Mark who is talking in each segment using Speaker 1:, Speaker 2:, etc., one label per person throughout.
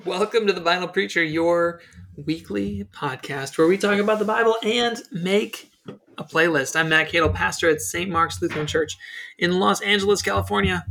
Speaker 1: Welcome to The Bible Preacher, your weekly podcast where we talk about the Bible and make a playlist. I'm Matt Cato, pastor at St. Mark's Lutheran Church in Los Angeles, California.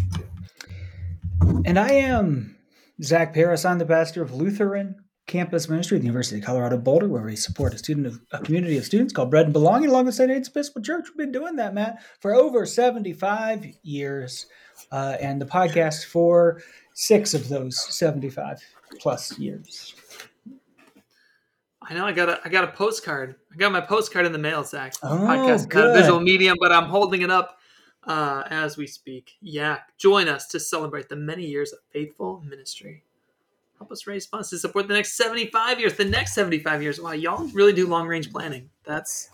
Speaker 2: And I am Zach Paris. I'm the pastor of Lutheran Campus Ministry at the University of Colorado Boulder, where we support a community of students called Bread and Belonging along with St. Anne's Episcopal Church. We've been doing that, Matt, for over 75 years, and the podcast for 6 of those 75 plus years.
Speaker 1: I know I got a postcard. I got my postcard in the mail, Zach.
Speaker 2: Podcast,
Speaker 1: not a visual medium, but I'm holding it up as we speak. Yeah, join us to celebrate the many years of faithful ministry. Help us raise funds to support the next 75 years. The next 75 years. Wow, y'all really do long-range planning. That's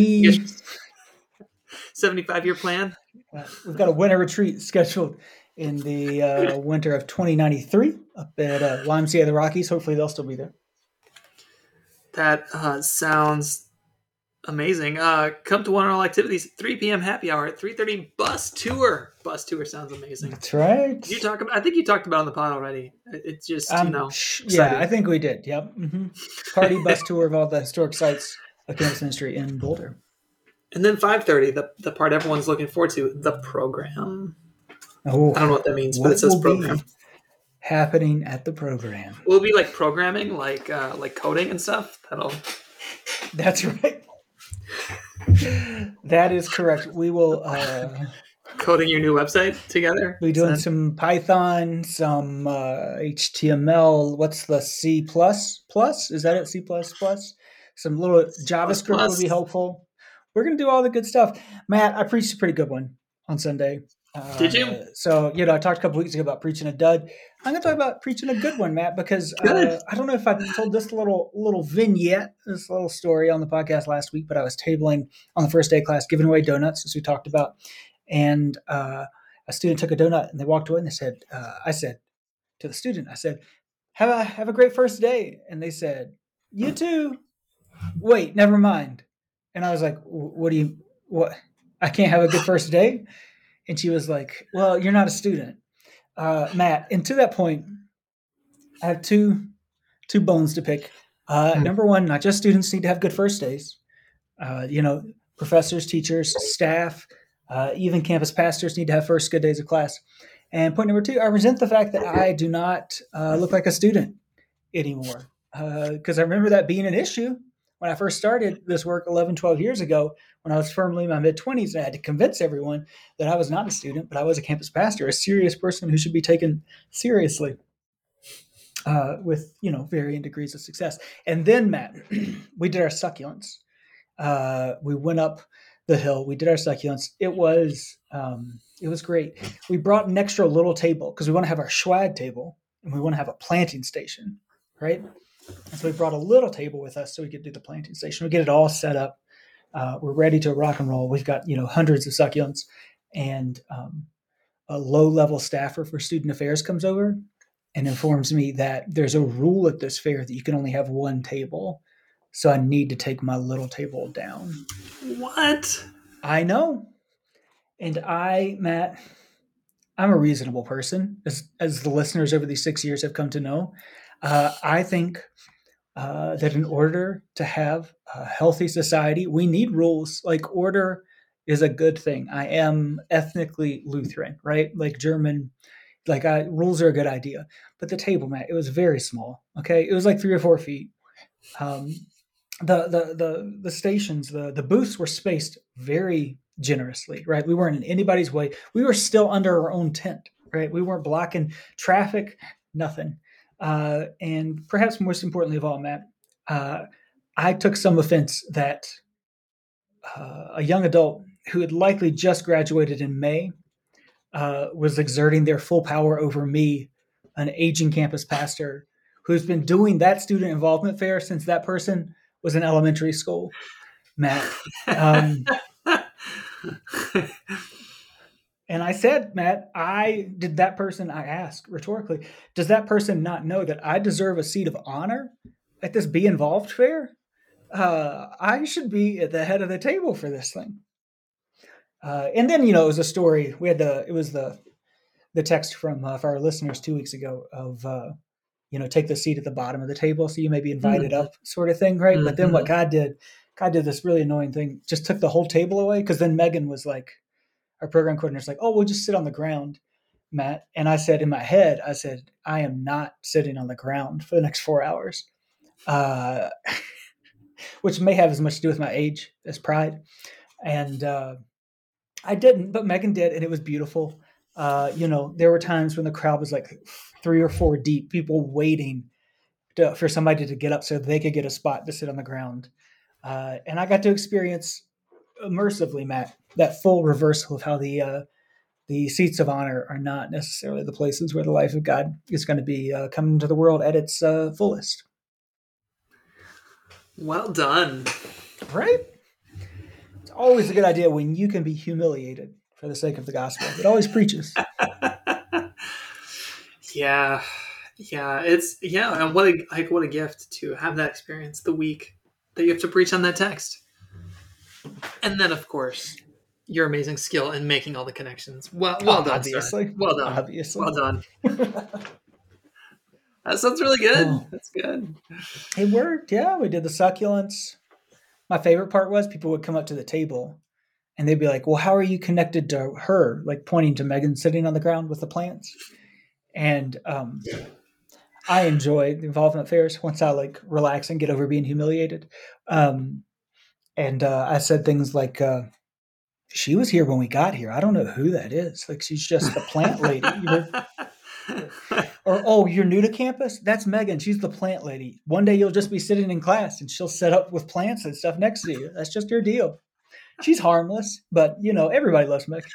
Speaker 1: 75-year plan.
Speaker 2: We've got a winter retreat scheduled in the winter of 2093 up at YMCA of the Rockies. Hopefully they'll still be there.
Speaker 1: That sounds amazing. Come to one of our activities. 3 p.m. happy hour at 3:30 bus tour. Bus tour sounds amazing.
Speaker 2: That's right.
Speaker 1: I think you talked about it on the pod already. It's just,
Speaker 2: Yeah, I think we did. Yep. Mm-hmm. Party bus tour of all the historic sites of campus ministry in Boulder.
Speaker 1: And then 5:30, the part everyone's looking forward to, the program.
Speaker 2: Oh,
Speaker 1: I don't know what that means, but it says program.
Speaker 2: Happening at the program.
Speaker 1: Will it be like programming, like coding and stuff?
Speaker 2: That's right. That is correct. We will
Speaker 1: coding your new website together.
Speaker 2: We're doing some Python, some HTML. What's the C++? Is that it? C++? Some little JavaScript will be helpful. We're going to do all the good stuff. Matt, I preached a pretty good one on Sunday.
Speaker 1: Did you?
Speaker 2: So, I talked a couple weeks ago about preaching a dud. I'm going to talk about preaching a good one, Matt, because I don't know if I told this little vignette, this little story on the podcast last week, but I was tabling on the first day of class, giving away donuts, as we talked about. And a student took a donut and they walked away and they said, I said to the student, have a great first day. And they said, you too. Wait, never mind. And I was like, what? I can't have a good first day? And she was like, well, you're not a student, Matt. And to that point, I have two bones to pick. Number one, not just students need to have good first days. Professors, teachers, staff, even campus pastors need to have first good days of class. And point number two, I resent the fact that I do not look like a student anymore. Because I remember that being an issue when I first started this work 11, 12 years ago, when I was firmly in my mid-20s, and I had to convince everyone that I was not a student, but I was a campus pastor, a serious person who should be taken seriously with, varying degrees of success. And then, Matt, we did our succulents. We went up the hill. We did our succulents. It was great. We brought an extra little table because we want to have our swag table and we want to have a planting station, right? And so we brought a little table with us so we could do the planting station. We get it all set up. We're ready to rock and roll. We've got, hundreds of succulents, and a low-level staffer for student affairs comes over and informs me that there's a rule at this fair that you can only have one table. So I need to take my little table down.
Speaker 1: What?
Speaker 2: I know. And Matt, I'm a reasonable person, as the listeners over these 6 years have come to know. I think that in order to have a healthy society, we need rules. Like, order is a good thing. I am ethnically Lutheran, right? Like German, rules are a good idea. But the table, Matt, it was very small. Okay, it was like 3 or 4 feet. The stations, the booths were spaced very generously, right? We weren't in anybody's way. We were still under our own tent, right? We weren't blocking traffic, nothing. And perhaps most importantly of all, Matt, I took some offense that a young adult who had likely just graduated in May was exerting their full power over me, an aging campus pastor who's been doing that student involvement fair since that person was in elementary school, Matt. And I said, Matt, I asked rhetorically, does that person not know that I deserve a seat of honor at this Be Involved fair? I should be at the head of the table for this thing. And then, it was a story. It was the text from our listeners 2 weeks ago of take the seat at the bottom of the table, so you may be invited
Speaker 1: Mhm.
Speaker 2: up, sort of thing, right? But then what
Speaker 1: Mhm.
Speaker 2: God did this really annoying thing, just took the whole table away, because then Megan was like, our program coordinator's like, oh, we'll just sit on the ground, Matt. And I said in my head, I said, I am not sitting on the ground for the next 4 hours, uh, which may have as much to do with my age as pride. And I didn't, but Megan did, and it was beautiful. There were times when the crowd was like 3 or 4 deep, people waiting for somebody to get up so they could get a spot to sit on the ground. And I got to experience immersively, Matt, that full reversal of how the seats of honor are not necessarily the places where the life of God is going to be coming into the world at its fullest.
Speaker 1: Well done.
Speaker 2: Right? It's always a good idea when you can be humiliated for the sake of the gospel. It always preaches.
Speaker 1: Yeah, and what a gift to have that experience the week that you have to preach on that text, and then of course your amazing skill in making all the connections. Well done, sir.
Speaker 2: Obviously.
Speaker 1: Well done.
Speaker 2: Obviously.
Speaker 1: Well done. That sounds really good.
Speaker 2: Oh,
Speaker 1: That's good.
Speaker 2: it worked. Yeah, we did the succulents. My favorite part was people would come up to the table and they'd be like, well, how are you connected to her? Like pointing to Megan sitting on the ground with the plants. And I enjoy the involvement fairs once I like relax and get over being humiliated. Um, and I said things like, she was here when we got here. I don't know who that is. Like, she's just the plant lady. Or, oh, you're new to campus? That's Megan. She's the plant lady. One day you'll just be sitting in class and she'll set up with plants and stuff next to you. That's just her deal. She's harmless, but everybody loves Megan.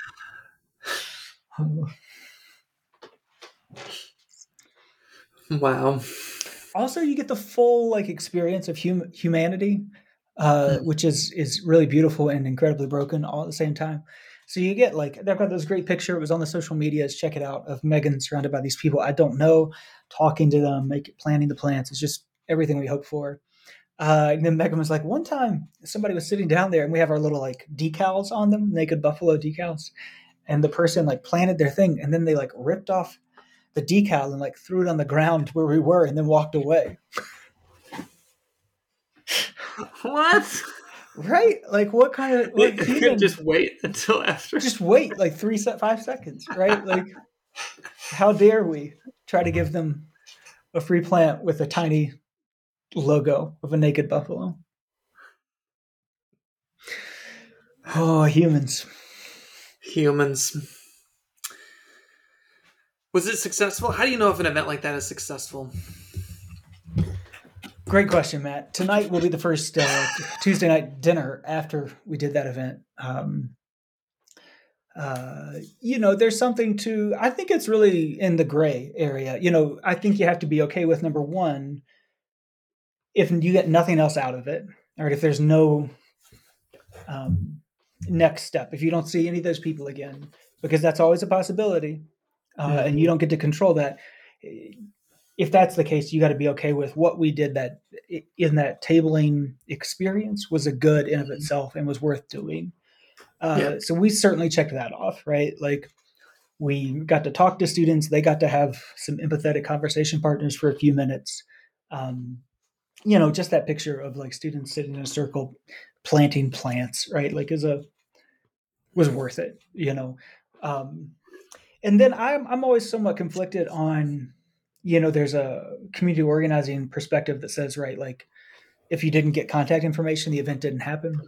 Speaker 1: Wow.
Speaker 2: Also, you get the full like experience of humanity, which is really beautiful and incredibly broken all at the same time. So you get like they've got this great picture. It was on the social medias. Check it out of Megan surrounded by these people I don't know, talking to them, planting the plants. It's just everything we hope for. And then Megan was like, one time somebody was sitting down there, and we have our little like decals on them, naked buffalo decals, and the person like planted their thing, and then they like ripped off the decal and like threw it on the ground where we were, and then walked away.
Speaker 1: What?
Speaker 2: Right? Like, what kind of what human?
Speaker 1: Just wait until after.
Speaker 2: Just wait like 5 seconds, right? Like, how dare we try to give them a free plant with a tiny logo of a naked buffalo? Oh, humans.
Speaker 1: Was it successful? How do you know if an event like that is successful?
Speaker 2: Great question, Matt. Tonight will be the first Tuesday night dinner after we did that event. There's something to, I think it's really in the gray area. I think you have to be okay with number one, if you get nothing else out of it, or if there's no next step, if you don't see any of those people again, because that's always a possibility, and you don't get to control that. If that's the case, you got to be okay with what we did that in that tabling experience was a good in of itself and was worth doing. So we certainly checked that off, right? Like we got to talk to students. They got to have some empathetic conversation partners for a few minutes. Just that picture of like students sitting in a circle planting plants, right? Like was worth it, and then I'm always somewhat conflicted on, there's a community organizing perspective that says, right, like if you didn't get contact information, the event didn't happen.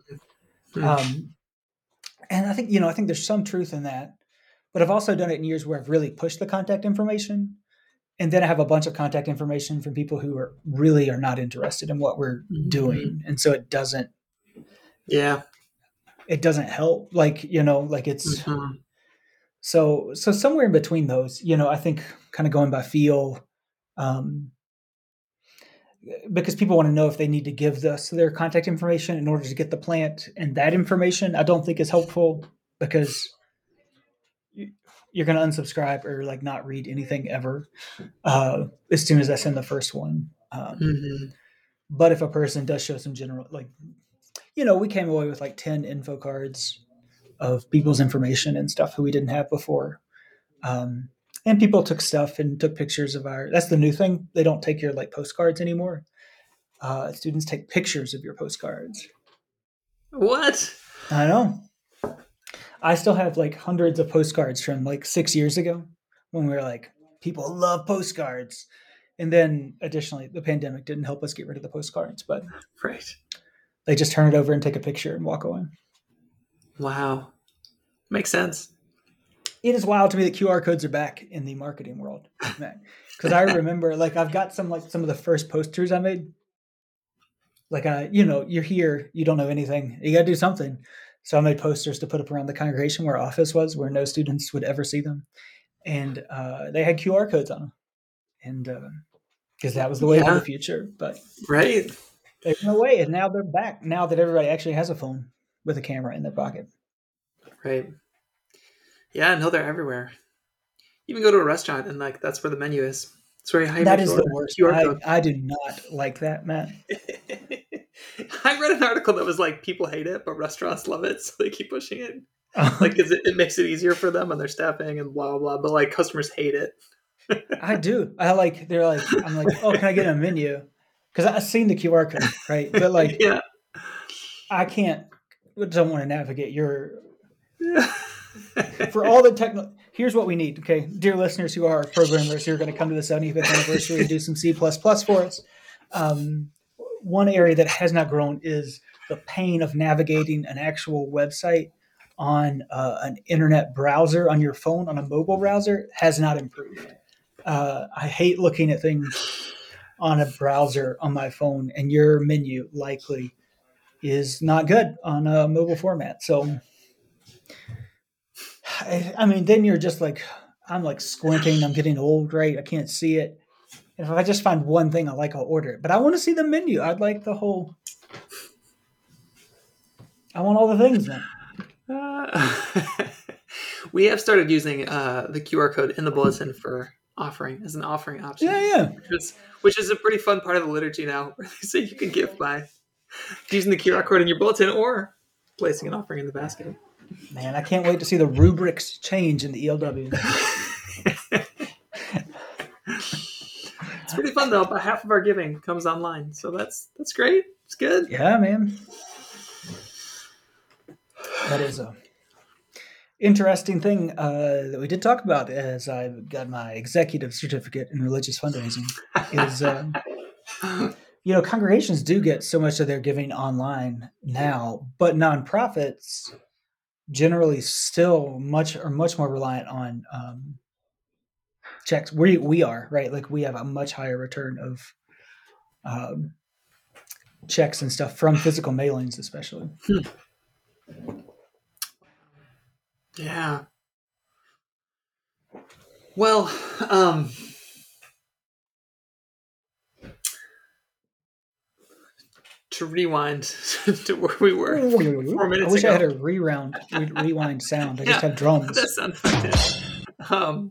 Speaker 2: And I think there's some truth in that, but I've also done it in years where I've really pushed the contact information, and then I have a bunch of contact information from people who are not interested in what we're doing, and so it doesn't help. Like it's so somewhere in between those. I think kind of going by feel, because people want to know if they need to give us their contact information in order to get the plant, and that information I don't think is helpful because you're going to unsubscribe or like not read anything ever as soon as I send the first one. But if a person does show some general, like, we came away with like 10 info cards of people's information and stuff who we didn't have before. And people took stuff and took pictures of our. That's the new thing. They don't take your like postcards anymore. Students take pictures of your postcards.
Speaker 1: What?
Speaker 2: I know. I still have like hundreds of postcards from like 6 years ago when we were like, people love postcards. And then additionally, the pandemic didn't help us get rid of the postcards, but
Speaker 1: Right.
Speaker 2: they just turn it over and take a picture and walk away.
Speaker 1: Wow. Makes sense.
Speaker 2: It is wild to me that QR codes are back in the marketing world, man. Because I remember, like, I've got some of the first posters I made. Like, you're here, you don't know anything, you got to do something. So I made posters to put up around the congregation where our office was, where no students would ever see them, and they had QR codes on them, and because that was the way of the future. But
Speaker 1: right,
Speaker 2: they went away, and now they're back. Now that everybody actually has a phone with a camera in their pocket.
Speaker 1: Right. Yeah, no, they're everywhere. You can go to a restaurant and like that's where the menu is. It's very high.
Speaker 2: That is the worst. I do not like that, Matt.
Speaker 1: I read an article that was like people hate it, but restaurants love it, so they keep pushing it. Like, cause it makes it easier for them and their staffing and blah blah blah. But like customers hate it.
Speaker 2: I do. I'm like, oh, can I get a menu? Because I've seen the QR code, right? But like,
Speaker 1: yeah,
Speaker 2: I don't want to navigate your. For all the technical, here's what we need. Okay, dear listeners who are programmers who are going to come to the 75th anniversary and do some C++ for us. One area that has not grown is the pain of navigating an actual website on an internet browser on your phone, on a mobile browser, has not improved. I hate looking at things on a browser on my phone, and your menu likely is not good on a mobile format. So, I mean, then you're just like, I'm like squinting. I'm getting old, right? I can't see it. If I just find one thing I like, I'll order it. But I want to see the menu. I'd like the whole. I want all the things then.
Speaker 1: We have started using the QR code in the bulletin for offering as an offering option.
Speaker 2: Yeah.
Speaker 1: Which is a pretty fun part of the liturgy now, where they say you can give by using the QR code in your bulletin or placing an offering in the basket.
Speaker 2: Man, I can't wait to see the rubrics change in the ELW.
Speaker 1: It's pretty fun though. About half of our giving comes online, so that's great. It's good.
Speaker 2: Yeah, man. That is a interesting thing that we did talk about as I got my executive certificate in religious fundraising. Is congregations do get so much of their giving online now, but nonprofits generally still much more reliant on checks. We are, right? Like we have a much higher return of checks and stuff from physical mailings, especially.
Speaker 1: Yeah. Well, to rewind to where we were 4 minutes ago.
Speaker 2: I wish I had a rewind sound. I just have drums.
Speaker 1: That sounds fun.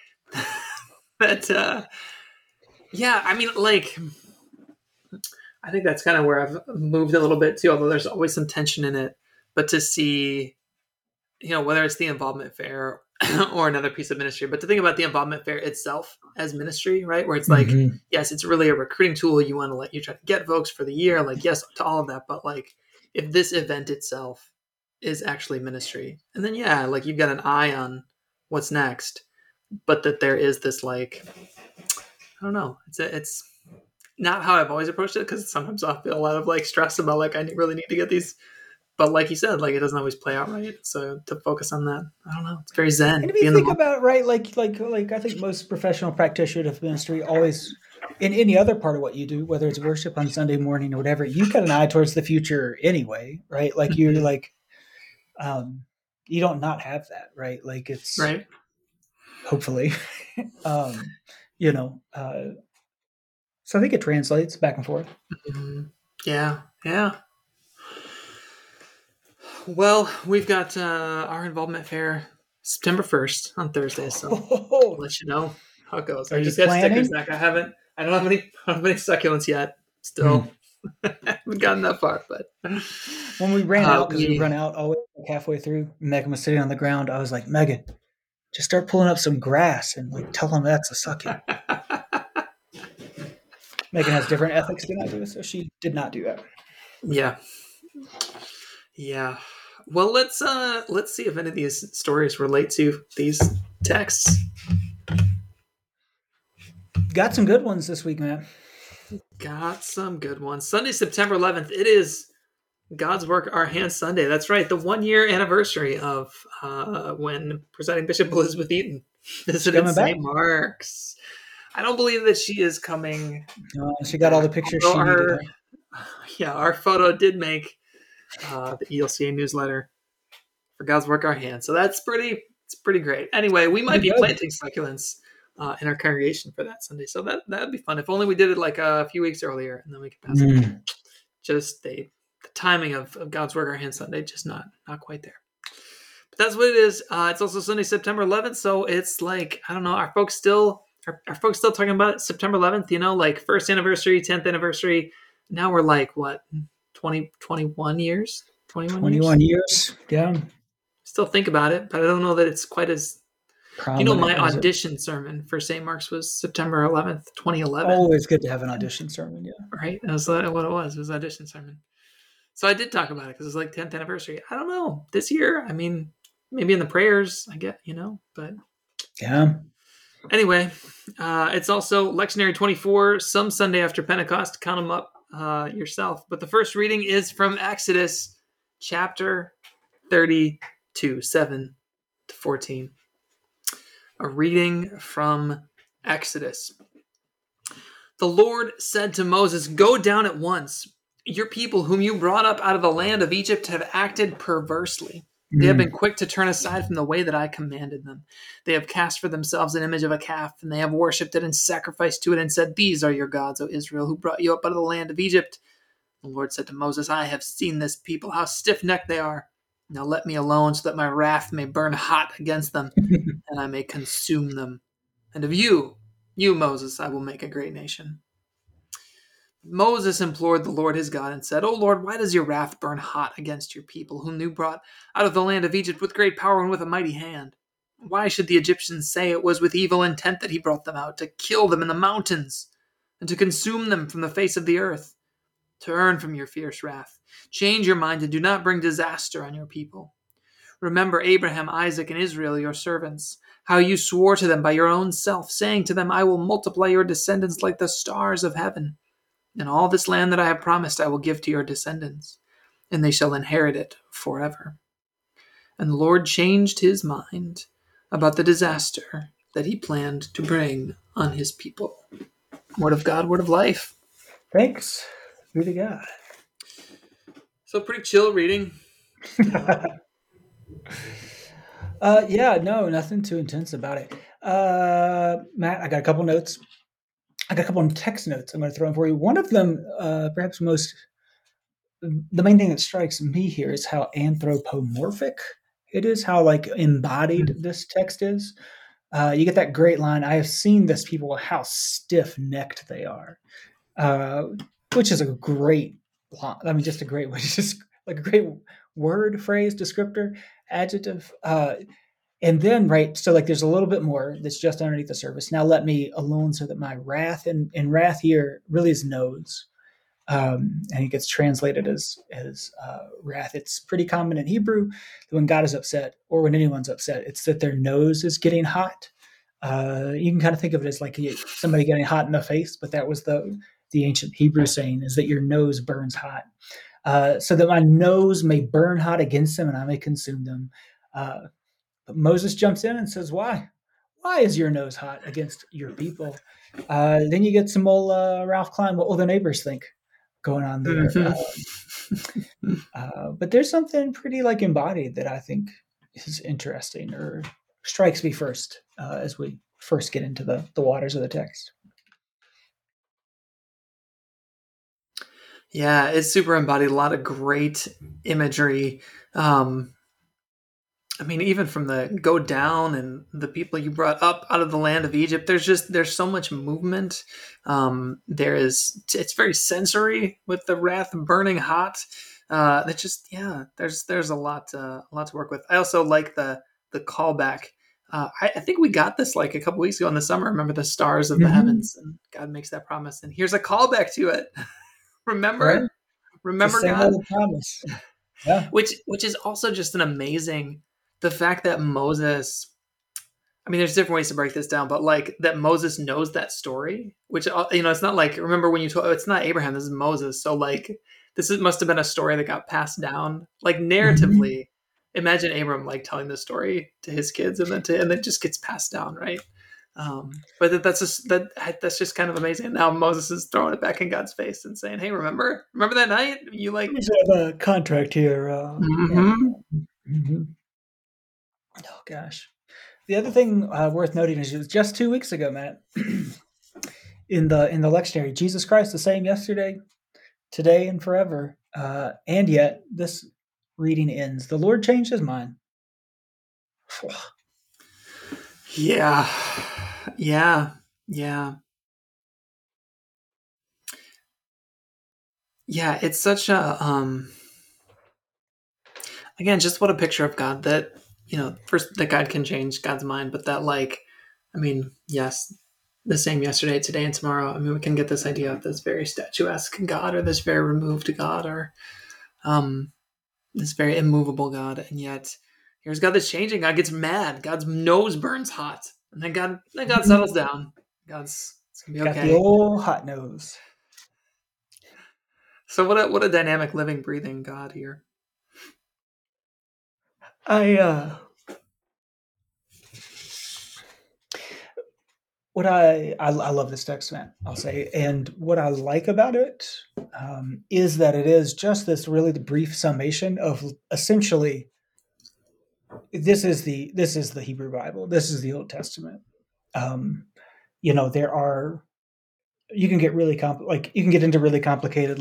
Speaker 1: Yeah, I mean, like, I think that's kind of where I've moved a little bit too, although there's always some tension in it. But to see, whether it's the involvement fair or another piece of ministry, but to think about the involvement fair itself as ministry, right? Where it's like, yes, it's really a recruiting tool. You want to you try to get folks for the year, like, yes, to all of that. But like, if this event itself is actually ministry, and then, yeah, like you've got an eye on what's next, but that there is this, like, I don't know, it's not how I've always approached it, because sometimes I feel a lot of like stress about like, I really need to get these. But like you said, like it doesn't always play out right. So to focus on that, I don't know. It's very zen.
Speaker 2: And if you think about right, like I think most professional practitioners of ministry always, in any other part of what you do, whether it's worship on Sunday morning or whatever, you've got an eye towards the future anyway, right? Like you're like, you don't not have that, right? Like it's
Speaker 1: right.
Speaker 2: Hopefully, so I think it translates back and forth.
Speaker 1: Mm-hmm. Yeah. Well, we've got our involvement fair September 1st on Thursday, so I'll let you know how it goes. I just got stickers back. I don't have any succulents yet. Still, haven't gotten that far. But
Speaker 2: when we ran out, because we run out always halfway through, Megan was sitting on the ground. I was like, Megan, Just start pulling up some grass and like tell them that's a sucking. Megan has different ethics than I do, so she did not do that.
Speaker 1: Yeah. Yeah. Well, let's see if any of these stories relate to these texts.
Speaker 2: Got some good ones this week, man.
Speaker 1: Got some good ones. Sunday, September 11th. It is God's Work, Our Hands Sunday. That's right. The 1-year anniversary of when presiding Bishop Elizabeth Eaton visited St. Mark's. I don't believe that she is coming.
Speaker 2: She got all the pictures she needed.
Speaker 1: Yeah, our photo did make the ELCA newsletter for God's Work, Our Hands. So it's pretty great. Anyway, we might be planting succulents in our congregation for that Sunday. So that would be fun. If only we did it like a few weeks earlier, and then we could pass it. Just the timing of God's Work, Our Hands Sunday, just not quite there. But that's what it is. It's also Sunday, September 11th. So it's like, I don't know, are folks still talking about September 11th? You know, like first anniversary, 10th anniversary. Now we're like, what, 21 years?
Speaker 2: 21 years. Yeah.
Speaker 1: Still think about it, but I don't know that it's quite as prominent. My audition sermon for St. Mark's was September 11th, 2011.
Speaker 2: Always good to have an audition sermon, yeah.
Speaker 1: Right? That was what it was. It was audition sermon. So I did talk about it because it was like 10th anniversary. I don't know. This year, I mean, maybe in the prayers, I get, but.
Speaker 2: Yeah.
Speaker 1: Anyway, it's also Lectionary 24, some Sunday after Pentecost. Count them up yourself. But the first reading is from Exodus chapter 32, 7 to 14. A reading from Exodus. The Lord said to Moses, "Go down at once. Your people whom you brought up out of the land of Egypt have acted perversely. They have been quick to turn aside from the way that I commanded them. They have cast for themselves an image of a calf, and they have worshipped it and sacrificed to it and said, 'These are your gods, O Israel, who brought you up out of the land of Egypt.' The Lord said to Moses, 'I have seen this people, how stiff-necked they are. Now let me alone so that my wrath may burn hot against them, and I may consume them. And of you, Moses, I will make a great nation.' Moses implored the Lord his God and said, 'O Lord, why does your wrath burn hot against your people, whom you brought out of the land of Egypt with great power and with a mighty hand? Why should the Egyptians say it was with evil intent that he brought them out, to kill them in the mountains, and to consume them from the face of the earth? Turn from your fierce wrath. Change your mind and do not bring disaster on your people. Remember Abraham, Isaac, and Israel, your servants, how you swore to them by your own self, saying to them, I will multiply your descendants like the stars of heaven. And all this land that I have promised I will give to your descendants, and they shall inherit it forever.' And the Lord changed his mind about the disaster that he planned to bring on his people." Word of God, word of life.
Speaker 2: Thanks be to God.
Speaker 1: So pretty chill reading.
Speaker 2: Yeah, no, nothing too intense about it. Matt, I got a couple notes. I got a couple of text notes I'm going to throw in for you. One of them, perhaps the main thing that strikes me here is how anthropomorphic it is, how like embodied this text is. You get that great line, "I have seen this people, how stiff-necked they are," which is a great line. I mean, just a great way, just like a great word, phrase, descriptor, adjective. And then, right, so like there's a little bit more that's just underneath the surface. Now let me alone so that my wrath, and wrath here really is nose. And it gets translated as wrath. It's pretty common in Hebrew that when God is upset, or when anyone's upset, it's that their nose is getting hot. You can kind of think of it as like somebody getting hot in the face, but that was the ancient Hebrew saying, is that your nose burns hot. So that my nose may burn hot against them and I may consume them. But Moses jumps in and says, why? Why is your nose hot against your people? Then you get some old Ralph Klein, what will the neighbors think, going on there. But there's something pretty like embodied that I think is interesting, or strikes me first as we first get into the waters of the text.
Speaker 1: Yeah, it's super embodied. A lot of great imagery. I mean, even from the go down and the people you brought up out of the land of Egypt, there's so much movement. It's very sensory with the wrath burning hot. There's a lot to work with. I also like the callback I think we got this like a couple weeks ago in the summer. Remember the stars of the
Speaker 2: Mm-hmm.
Speaker 1: heavens, and God makes that promise. And here's a callback to it.
Speaker 2: Right?
Speaker 1: Remember,
Speaker 2: It's the
Speaker 1: remember
Speaker 2: same
Speaker 1: God,
Speaker 2: old promise. Yeah.
Speaker 1: which is also just an amazing the fact that Moses. I mean, there's different ways to break this down, but like that Moses knows that story, which it's not like remember when you told it's not Abraham, this is Moses. So like must have been a story that got passed down, like
Speaker 2: Mm-hmm.
Speaker 1: narratively. Imagine Abram like telling this story to his kids, and then it just gets passed down, right? But that's just kind of amazing. And now Moses is throwing it back in God's face and saying, "Hey, remember that night you like."
Speaker 2: We have a contract here. And
Speaker 1: Mm-hmm.
Speaker 2: mhm. Oh gosh. The other thing worth noting is it was just 2 weeks ago, Matt, in the lectionary, Jesus Christ the same yesterday, today, and forever. And yet this reading ends. The Lord changed his mind.
Speaker 1: Yeah, yeah, yeah. Yeah, it's such a again, just what a picture of God that first that God can change God's mind, but that like I mean, yes, the same yesterday, today, and tomorrow. I mean, we can get this idea of this very statuesque God or this very removed God or um this very immovable God, and yet here's God that's changing. God gets mad. God's nose burns hot. And then God settles down. It's gonna be
Speaker 2: Got the
Speaker 1: okay.
Speaker 2: old hot nose.
Speaker 1: So what a dynamic living, breathing God here.
Speaker 2: I what I love this text, man. I'll say, and what I like about it is that it is just this really brief summation of essentially this is the Hebrew Bible. This is the Old Testament. Um, there are you can get really you can get into really complicated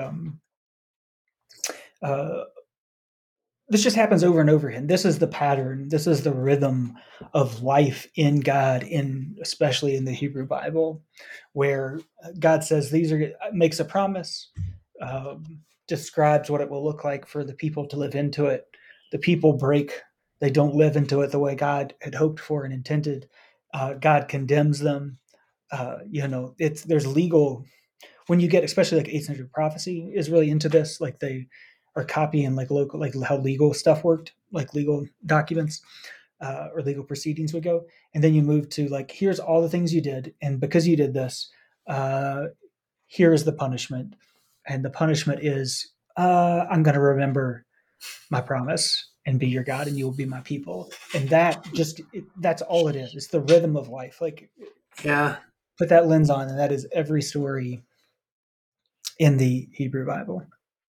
Speaker 2: uh, this just happens over and over again. This is the pattern. This is the rhythm of life in God, in especially in the Hebrew Bible, where God says these are makes a promise, describes what it will look like for the people to live into it. The people break; they don't live into it the way God had hoped for and intended. God condemns them. There's legal when you get especially like 8th century prophecy is really into this like they are copying like local like how legal stuff worked like legal documents or legal proceedings would go and then you move to like here's all the things you did and because you did this uh, here is the punishment and the punishment is I'm going to remember my promise and be your God and you will be my people and that's all it is. It's the rhythm of life. Like
Speaker 1: Yeah.
Speaker 2: put that lens on and that is every story in the Hebrew Bible.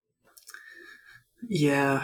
Speaker 1: Yeah.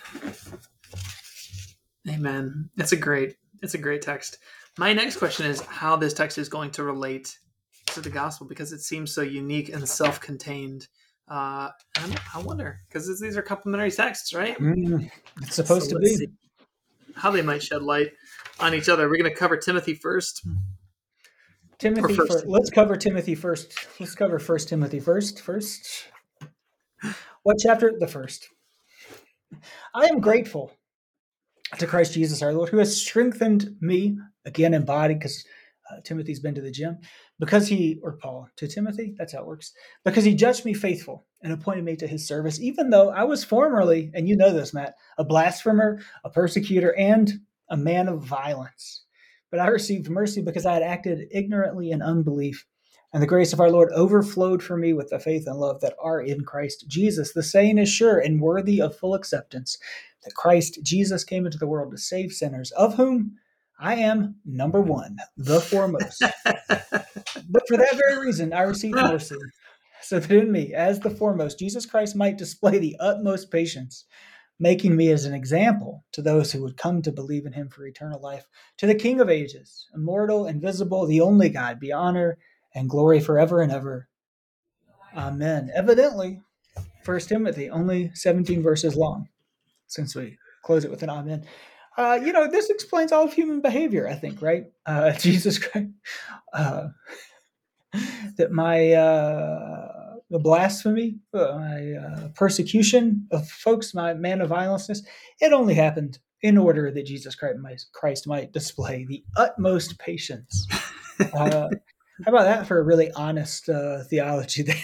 Speaker 1: Amen. It's a great text. My next question is how this text is going to relate to the gospel because it seems so unique and self-contained. And I wonder because these are complementary texts, right?
Speaker 2: It's
Speaker 1: So
Speaker 2: supposed to
Speaker 1: let's
Speaker 2: be.
Speaker 1: see how they might shed light on each other. We're going to cover Timothy first, or
Speaker 2: Timothy
Speaker 1: first
Speaker 2: first. Let's
Speaker 1: Timothy.
Speaker 2: cover Timothy first. Let's cover First Timothy first. First, what chapter? The first. I am grateful to Christ Jesus our Lord, who has strengthened me again in body, because Timothy's been to the gym, because he, or Paul to Timothy, that's how it works, because he judged me faithful and appointed me to his service, even though I was formerly, and you know this, Matt, a blasphemer, a persecutor, and a man of violence. But I received mercy because I had acted ignorantly in unbelief. And the grace of our Lord overflowed for me with the faith and love that are in Christ Jesus. The saying is sure and worthy of full acceptance that Christ Jesus came into the world to save sinners, of whom I am number one, the foremost. But for that very reason, I received mercy, so that in me, as the foremost, Jesus Christ might display the utmost patience, making me as an example to those who would come to believe in him for eternal life. To the King of ages, immortal, invisible, the only God, be honor and glory forever and ever. Amen. Evidently, First Timothy, only 17 verses long, since we close it with an amen. This explains all of human behavior, I think, right? Jesus Christ. Uh, that my the blasphemy, my persecution of folks, my man of violenceness, it only happened in order that Jesus Christ might display the utmost patience. How about that for a really honest theology there?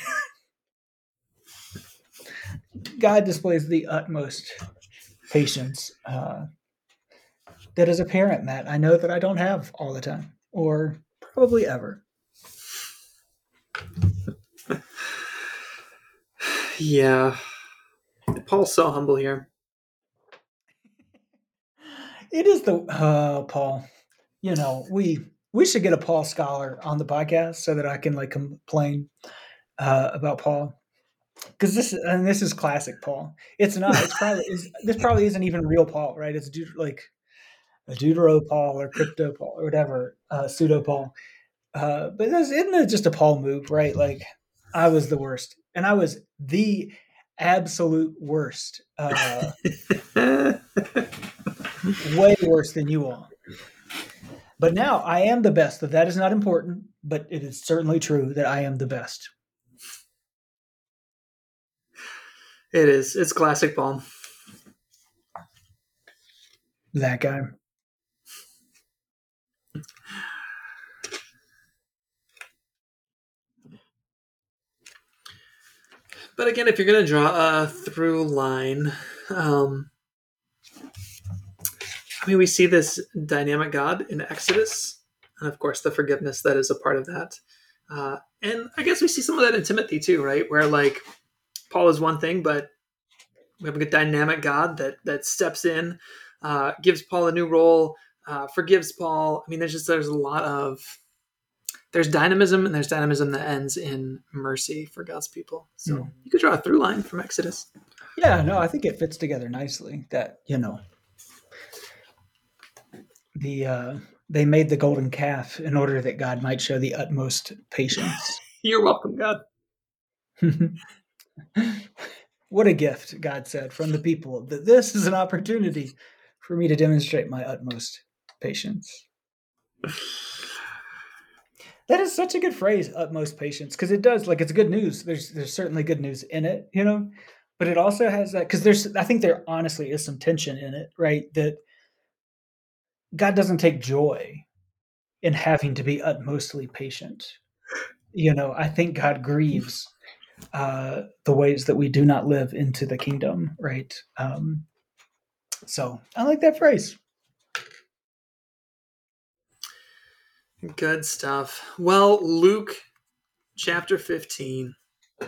Speaker 2: God displays the utmost patience. That is apparent, Matt. I know that I don't have all the time, or probably ever.
Speaker 1: Yeah. Paul's so humble here.
Speaker 2: It is the Paul. You know, we should get a Paul scholar on the podcast so that I can like complain about Paul, because this is classic Paul. It's not. This probably isn't even real Paul, right? It's like a Deutero Paul or Crypto Paul or whatever, pseudo Paul. But isn't it just a Paul move, right? Like, I was the worst, and I was the absolute worst, way worse than you all. But now I am the best. That is not important, but it is certainly true that I am the best.
Speaker 1: It is. It's classic Paul.
Speaker 2: That guy.
Speaker 1: But again, if you're going to draw a through line, we see this dynamic God in Exodus, and of course the forgiveness that is a part of that. And I guess we see some of that in Timothy too, right? Where like Paul is one thing, but we have a dynamic God that steps in, gives Paul a new role, forgives Paul. I mean, there's a lot of dynamism, and there's dynamism that ends in mercy for God's people. So you could draw a through line from Exodus.
Speaker 2: Yeah, no, I think it fits together nicely. That they made the golden calf in order that God might show the utmost patience.
Speaker 1: You're welcome, God.
Speaker 2: What a gift, God said, from the people, that this is an opportunity for me to demonstrate my utmost patience. That is such a good phrase, utmost patience, because it does, like, it's good news. There's certainly good news in it, but it also has that, because I think there honestly is some tension in it, right? That God doesn't take joy in having to be utmostly patient. I think God grieves the ways that we do not live into the kingdom, right? So I like that phrase.
Speaker 1: Good stuff. Well, Luke chapter 15. The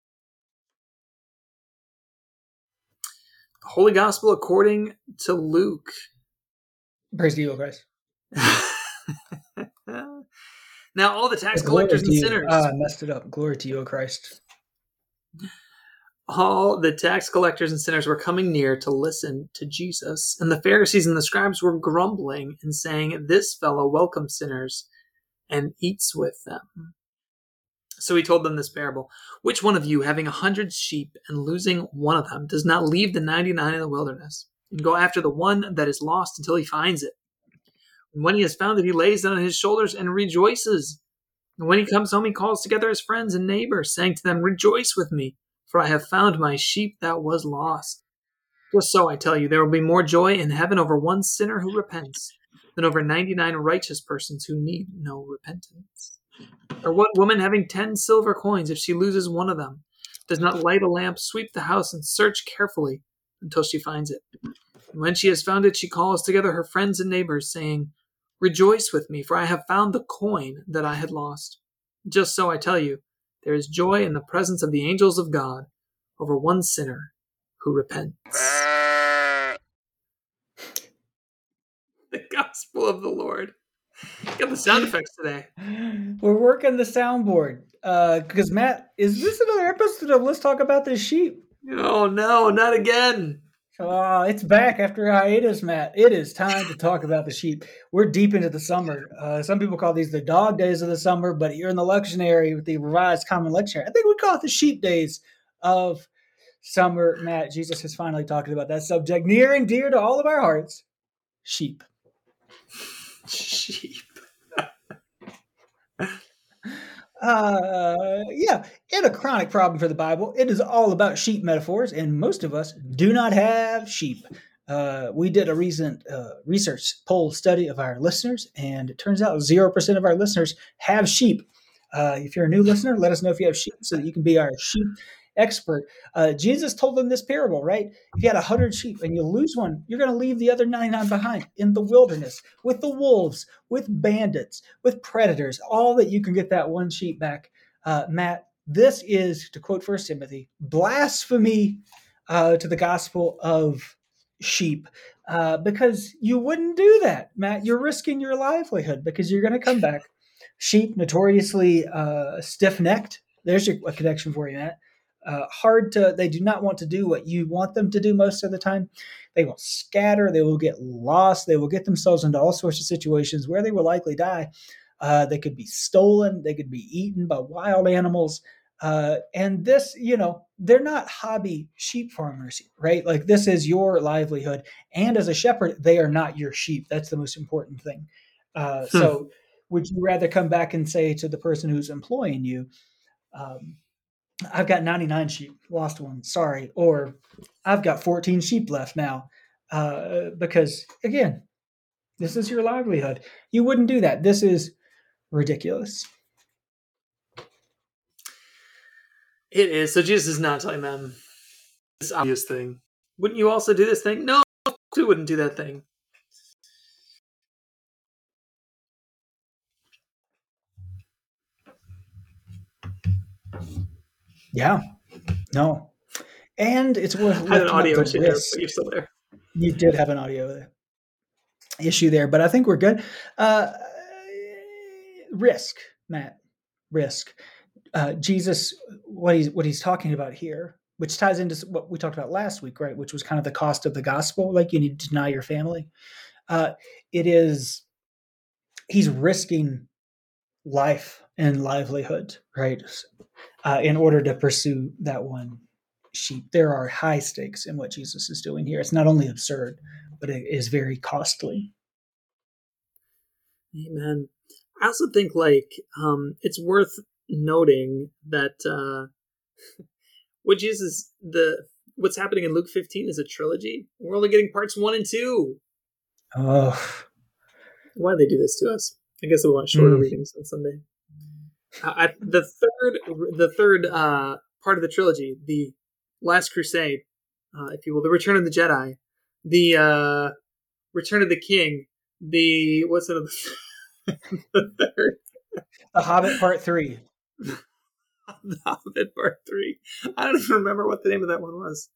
Speaker 1: Holy Gospel according to Luke.
Speaker 2: Praise to you, O Christ.
Speaker 1: Now all the tax collectors and sinners.
Speaker 2: I messed it up. Glory to you, O Christ.
Speaker 1: All the tax collectors and sinners were coming near to listen to Jesus, and the Pharisees and the scribes were grumbling and saying, "This fellow welcomes sinners and eats with them." So he told them this parable. Which one of you, having 100 sheep and losing one of them, does not leave the 99 in the wilderness and go after the one that is lost until he finds it? And when he has found it, he lays it on his shoulders and rejoices. And when he comes home, he calls together his friends and neighbors, saying to them, "Rejoice with me, for I have found my sheep that was lost." Just so I tell you, there will be more joy in heaven over one sinner who repents than over 99 righteous persons who need no repentance. Or what woman, having 10 silver coins, if she loses one of them, does not light a lamp, sweep the house, and search carefully until she finds it? And when she has found it, she calls together her friends and neighbors, saying, "Rejoice with me, for I have found the coin that I had lost." Just so I tell you, there is joy in the presence of the angels of God over one sinner who repents. The gospel of the Lord. Got the sound effects today.
Speaker 2: We're working the soundboard. Because Matt, is this another episode of Let's Talk About This Sheep?
Speaker 1: Oh no, not again.
Speaker 2: It's back after a hiatus, Matt. It is time to talk about the sheep. We're deep into the summer. Some people call these the dog days of the summer, but you're in the lectionary with the Revised Common Lectionary. I think we call it the sheep days of summer. Matt, Jesus has finally talked about that subject near and dear to all of our hearts. Sheep.
Speaker 1: Sheep.
Speaker 2: Yeah, and a chronic problem for the Bible. It is all about sheep metaphors, and most of us do not have sheep. We did a recent research poll study of our listeners, and it turns out 0% of our listeners have sheep. If you're a new listener, let us know if you have sheep so that you can be our sheep expert. Jesus told them this parable, right? If you had 100 sheep and you lose one, you're going to leave the other 99 behind in the wilderness with the wolves, with bandits, with predators, all that you can get that one sheep back. Matt, this is, to quote First Timothy, blasphemy to the gospel of sheep. Because you wouldn't do that, Matt. You're risking your livelihood because you're going to come back. Sheep, notoriously stiff-necked. There's a connection for you, Matt. They do not want to do what you want them to do most of the time. They will scatter, they will get lost, they will get themselves into all sorts of situations where they will likely die. They could be stolen, they could be eaten by wild animals. And this, they're not hobby sheep farmers, right? Like, this is your livelihood. And as a shepherd, they are not your sheep. That's the most important thing. So would you rather come back and say to the person who's employing you, I've got 99 sheep, lost one, sorry. Or I've got 14 sheep left now. Because, again, this is your livelihood. You wouldn't do that. This is ridiculous.
Speaker 1: It is. So Jesus is not telling them this obvious thing. Wouldn't you also do this thing? No, you wouldn't do that thing.
Speaker 2: Yeah. No. And it's worth
Speaker 1: I had an audio issue there,
Speaker 2: risk.
Speaker 1: but you're still there.
Speaker 2: You did have an audio issue there, but I think we're good. Risk, Matt. Risk. Jesus, what he's talking about here, which ties into what we talked about last week, right? Which was kind of the cost of the gospel. Like, you need to deny your family. He's risking life and livelihood, right? In order to pursue that one sheep. There are high stakes in what Jesus is doing here. It's not only absurd, but it is very costly.
Speaker 1: Amen. I also think it's worth noting that what's happening in Luke 15 is a trilogy. We're only getting parts 1 and 2.
Speaker 2: Oh,
Speaker 1: why do they do this to us? I guess we want shorter readings on Sunday. The third part of the trilogy, the Last Crusade, if you will, the Return of the Jedi, the Return of the King, the third,
Speaker 2: The Hobbit Part 3.
Speaker 1: The Hobbit Part 3. I don't even remember what the name of that one was.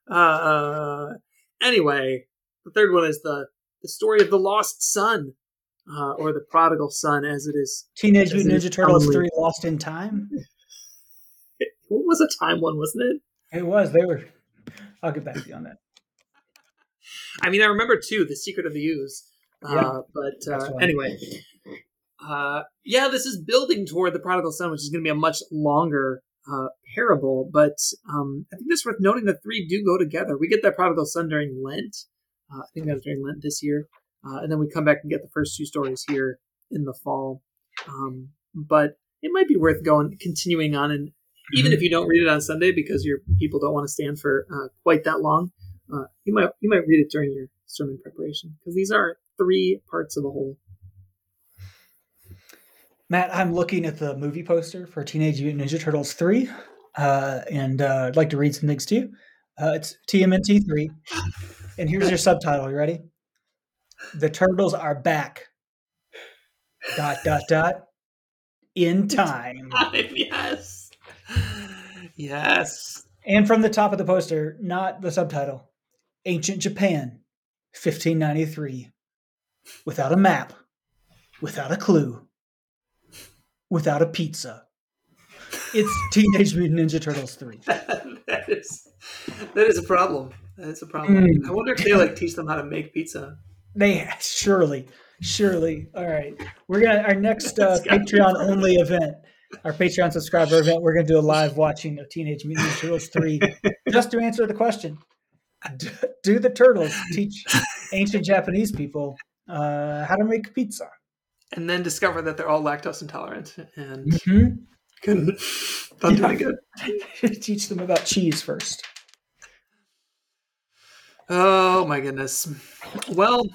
Speaker 1: Anyway, the third one is the story of the lost son. Or the prodigal son, as it is.
Speaker 2: Teenage Mutant Ninja Turtles 3 Lost in Time.
Speaker 1: What was a time one, wasn't it?
Speaker 2: It was. I'll get back to you on that.
Speaker 1: I mean, I remember, too, The Secret of the Ooze. Anyway. This is building toward the prodigal son, which is going to be a much longer parable. But I think it's worth noting that 3 do go together. We get that prodigal son during Lent. I think that was during Lent this year. And then we come back and get the first 2 stories here in the fall. But it might be worth continuing on. And even if you don't read it on Sunday because your people don't want to stand for quite that long, you might read it during your sermon preparation, because these are 3 parts of a whole.
Speaker 2: Matt, I'm looking at the movie poster for Teenage Mutant Ninja Turtles 3, and I'd like to read some things to you. It's TMNT 3, and here's your subtitle. You ready? The Turtles are back. ... In time.
Speaker 1: Yes. Yes.
Speaker 2: And from the top of the poster, not the subtitle, Ancient Japan, 1593. Without a map, without a clue, without a pizza. It's Teenage Mutant Ninja Turtles 3.
Speaker 1: That is a problem. That is a problem. I wonder if they teach them how to make pizza.
Speaker 2: They surely. All right. We're our next Patreon only event, our Patreon subscriber event, we're gonna do a live watching of Teenage Mutant Ninja Turtles 3 just to answer the question. Do the turtles teach ancient Japanese people how to make pizza?
Speaker 1: and then discover that they're all lactose intolerant and
Speaker 2: Mm-hmm.
Speaker 1: couldn't don't do any good.
Speaker 2: Teach them about cheese first.
Speaker 1: Oh my goodness. Well,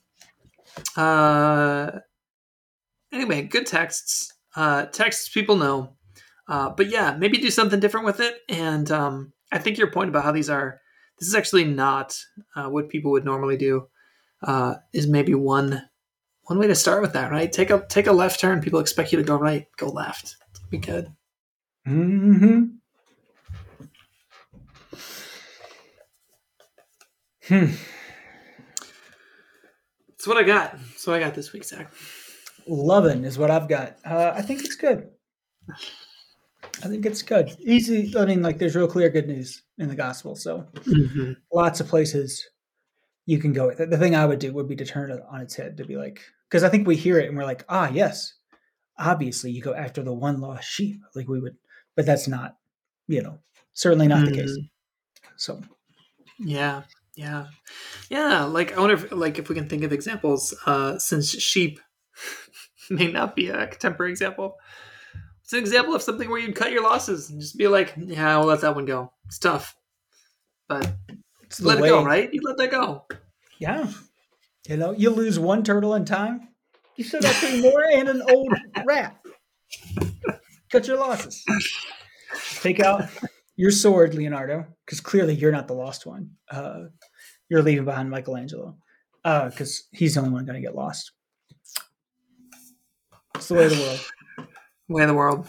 Speaker 1: anyway, good texts. Texts people know. But yeah, maybe do something different with it. And I think your point about how this is actually not what people would normally do, is maybe one way to start with that, right? Take a left turn. People expect you to go right, go left. It'll be good.
Speaker 2: Mm-hmm.
Speaker 1: That's what I got. That's what I got this week, Zach.
Speaker 2: Loving is what I've got. I think it's good. I think it's good. Easy. I mean, like, there's real clear good news in the gospel. So lots of places you can go with it. The thing I would do would be to turn it on its head, to be like, because I think we hear it and we're like, yes, obviously you go after the one lost sheep. Like we would, but that's not, certainly not the case. So.
Speaker 1: Yeah. Like, I wonder if we can think of examples, since sheep may not be a contemporary example. It's an example of something where you'd cut your losses and just be like, yeah, we'll let that one go. It's tough, but let it go, right? You let that go.
Speaker 2: Yeah. You lose one turtle in time, you still got 3 more and an old rat. Cut your losses. Take out your sword, Leonardo, because clearly you're not the lost one. You're leaving behind Michelangelo, because he's the only one going to get lost. It's the way of the world.
Speaker 1: Way of the world.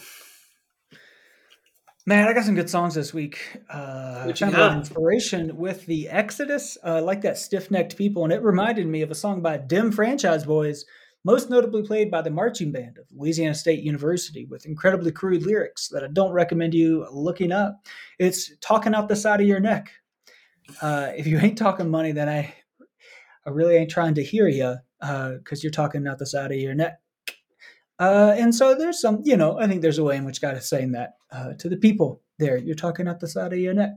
Speaker 2: Man, I got some good songs this week. I found a lot of inspiration with the Exodus. I like that Stiff-Necked People, and it reminded me of a song by Dim Franchise Boys, most notably played by the marching band of Louisiana State University, with incredibly crude lyrics that I don't recommend you looking up. It's Talking Out the Side of Your Neck. If you ain't talking money, then I really ain't trying to hear you, because you're talking out the side of your neck. And so there's some, I think there's a way in which God is saying that to the people there. You're talking out the side of your neck.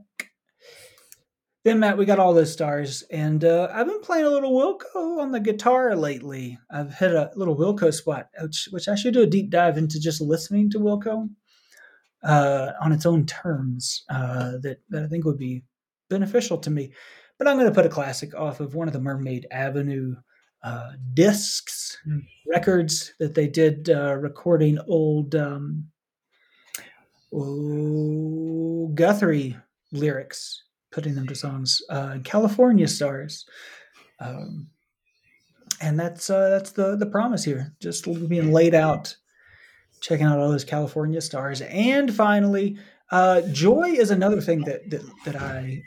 Speaker 2: Then, Matt, we got all those stars. And I've been playing a little Wilco on the guitar lately. I've hit a little Wilco spot, which I should do a deep dive into just listening to Wilco on its own terms, that I think would be beneficial to me. But I'm going to put a classic off of one of the Mermaid Avenue discs, records that they did, recording old Guthrie lyrics, putting them to songs, California Stars. And that's the promise here, just being laid out, checking out all those California Stars. And finally, joy is another thing that I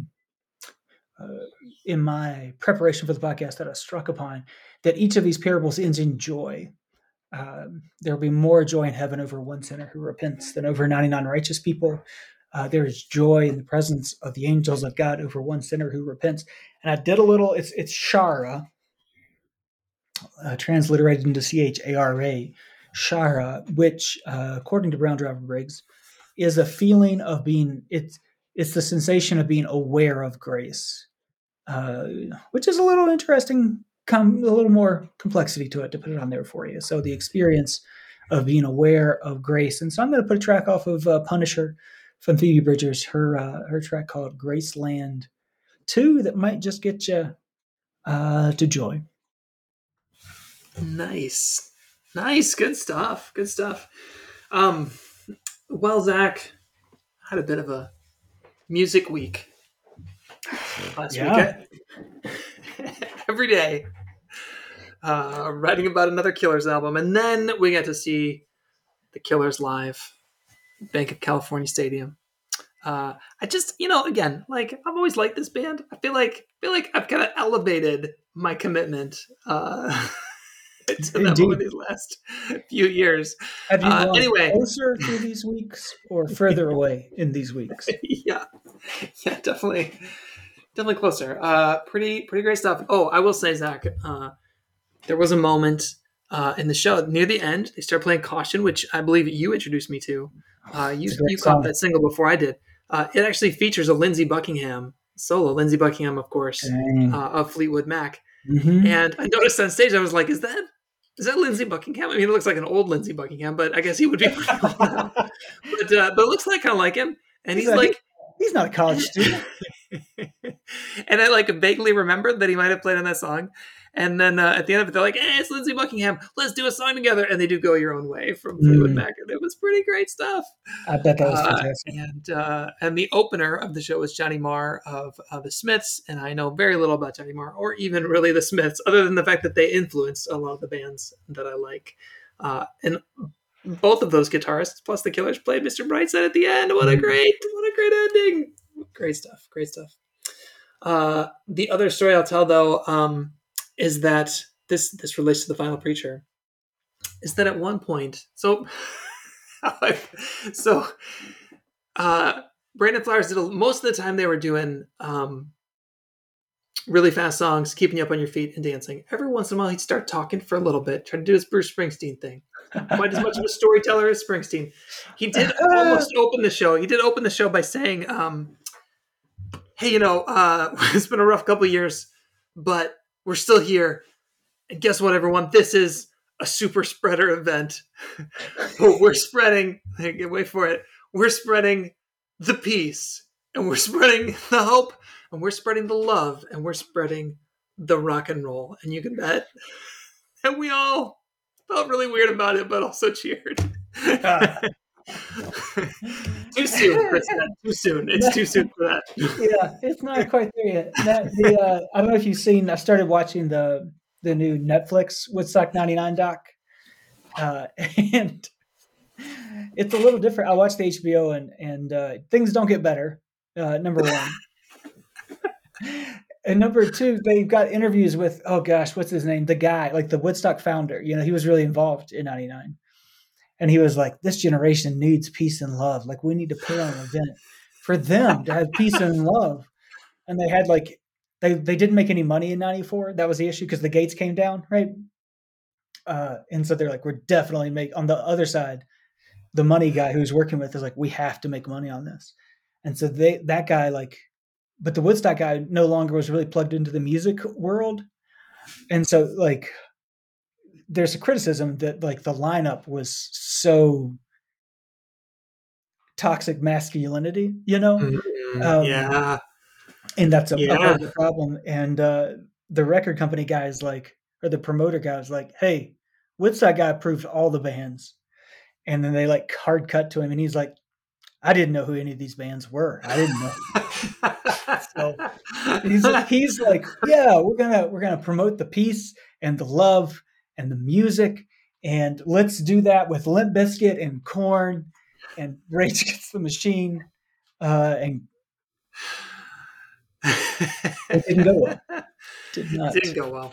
Speaker 2: in my preparation for the podcast that I struck upon, that each of these parables ends in joy. There will be more joy in heaven over one sinner who repents than over 99 righteous people. There is joy in the presence of the angels of God over one sinner who repents. And I did a little, it's Shara, transliterated into Chara, Shara, which, according to Brown Driver Briggs, is a feeling of being, it's the sensation of being aware of grace, which is a little interesting, a little more complexity to it, to put it on there for you. So the experience of being aware of grace. And so I'm going to put a track off of Punisher from Phoebe Bridgers, her track called Graceland 2, that might just get you to joy.
Speaker 1: Nice. Good stuff. Well, Zach, I had a bit of a music week last week. Every day, writing about another Killers album, and then we got to see the Killers live, Bank of California Stadium. I just, again, like, I've always liked this band. I feel like I've kind of elevated my commitment to them over these last few years.
Speaker 2: Have you gone closer through these weeks or further away in these weeks?
Speaker 1: Yeah, definitely closer. Pretty great stuff. Oh, I will say, Zach, there was a moment in the show near the end. They started playing Caution, which I believe you introduced me to. You caught that single before I did. It actually features a Lindsey Buckingham solo. Lindsey Buckingham, of course, of Fleetwood Mac. Mm-hmm. And I noticed on stage, I was like, is that Is that Lindsey Buckingham? I mean, it looks like an old Lindsey Buckingham, but I guess he would be pretty old now. But it looks like kind of like him. And he's like,
Speaker 2: he's not a college student.
Speaker 1: And I like vaguely remembered that he might have played on that song. And then at the end of it, they're like, "Hey, it's Lindsey Buckingham. Let's do a song together." And they do "Go Your Own Way" from Fleetwood Mac, and it was pretty great stuff.
Speaker 2: I bet that was fantastic.
Speaker 1: And the opener of the show was Johnny Marr of the Smiths, and I know very little about Johnny Marr or even really the Smiths, other than the fact that they influenced a lot of the bands that I like. And both of those guitarists, plus the Killers, played Mr. Brightside at the end. What a great ending! Great stuff. The other story I'll tell, though, is that this relates to the Final Preacher. Is that at one point, Brandon Flowers did most of the time they were doing really fast songs, keeping you up on your feet and dancing. Every once in a while, he'd start talking for a little bit, trying to do his Bruce Springsteen thing. Quite as much of a storyteller as Springsteen. He did almost open the show. He did open the show by saying, "Hey, it's been a rough couple of years, but we're still here. And guess what, everyone? This is a super spreader event. But we're spreading, wait for it, we're spreading the peace, and we're spreading the hope, and we're spreading the love, and we're spreading the rock and roll." And you can bet that we all felt really weird about it, but also cheered. Too soon, Chris. Too soon. It's too soon for that.
Speaker 2: Yeah, it's not quite there yet. I don't know if you've seen. I started watching the new Netflix Woodstock '99 doc, and it's a little different. I watched the HBO, and things don't get better. Number one, and number two, they've got interviews with what's his name? The guy, like the Woodstock founder. He was really involved in '99. And he was like, this generation needs peace and love. Like, we need to put on an event for them to have peace and love. And they had they didn't make any money in '94. That was the issue because the gates came down, right? And so they're like, we're definitely on the other side, the money guy who's working with is like, we have to make money on this. And so that guy, but the Woodstock guy no longer was really plugged into the music world. And so there's a criticism that the lineup was so toxic masculinity,
Speaker 1: Yeah.
Speaker 2: And that's a part of the problem. And the record company guys or the promoter guys hey, Woodstock guy approved all the bands. And then they hard cut to him and he's like, I didn't know who any of these bands were. I didn't know. So he's like, yeah, we're gonna promote the peace and the love and the music, and let's do that with Limp Bizkit and Korn and Rage Against the Machine, and it didn't go well.
Speaker 1: It didn't go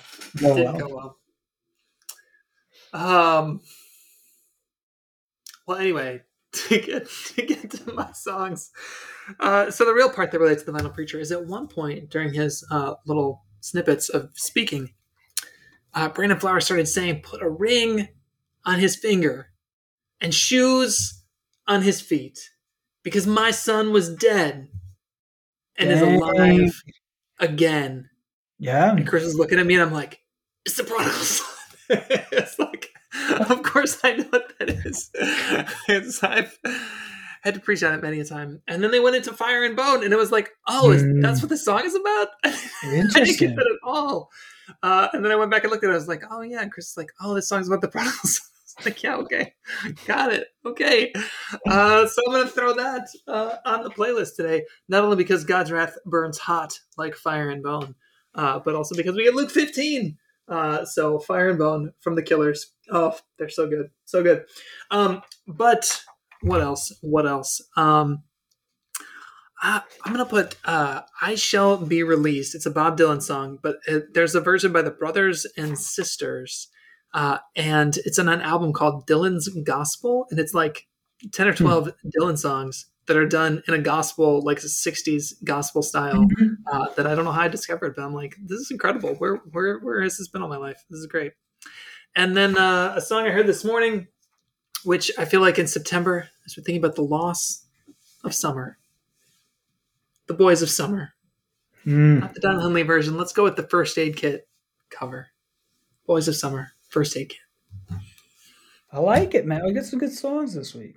Speaker 1: well. Well, anyway, to get to my songs. So the real part that relates to the Final Preacher is at one point during his little snippets of speaking, Brandon Flowers started saying, "Put a ring on his finger and shoes on his feet because my son was dead and is alive again."
Speaker 2: Yeah.
Speaker 1: And Chris is looking at me and I'm like, it's the prodigal son. It's like, of course I know what that is. I've had to preach on it many a time. And then they went into Fire and Bone and it was like, that's what the song is about?
Speaker 2: Interesting.
Speaker 1: I didn't get that at all. And then I went back and looked at it. I was like, oh yeah. And Chris is like, oh, this song's about the prodigal son. Like, yeah, okay. Got it. Okay. So I'm going to throw that on the playlist today. Not only because God's Wrath burns hot like fire and bone, but also because we get Luke 15. So Fire and Bone from the Killers. Oh, they're so good. So good. But what else? I'm going to put I Shall Be Released. It's a Bob Dylan song, but there's a version by the Brothers and Sisters. And it's on an album called Dylan's Gospel. And it's like 10 or 12 Dylan songs that are done in a gospel, like a 60s gospel style, that I don't know how I discovered, but I'm like, this is incredible. Where has this been all my life? This is great. And then a song I heard this morning, which I feel like in September, as we're thinking about the loss of summer, the Boys of Summer, not the Don Henley version. Let's go with the First Aid Kit cover. Boys of Summer, First Aid Kit.
Speaker 2: I like it, man. We got some good songs this week.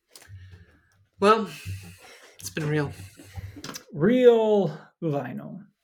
Speaker 1: Well, it's been real.
Speaker 2: Real vinyl.